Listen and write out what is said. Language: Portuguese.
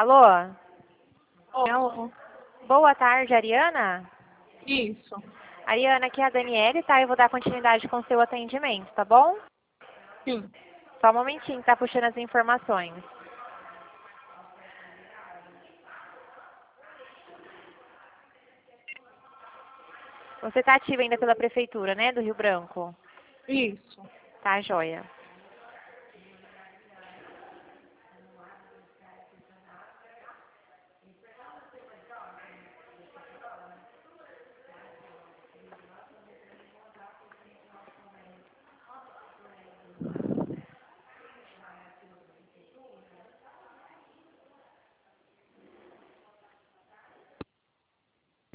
Alô? Alô? Boa tarde, Ariana? Isso. Ariana, aqui é a Daniele, tá? Eu vou dar continuidade com o seu atendimento, tá bom? Sim. Só um momentinho, tá puxando as informações. Você tá ativa ainda pela Prefeitura, né, do Rio Branco? Isso. Tá, joia.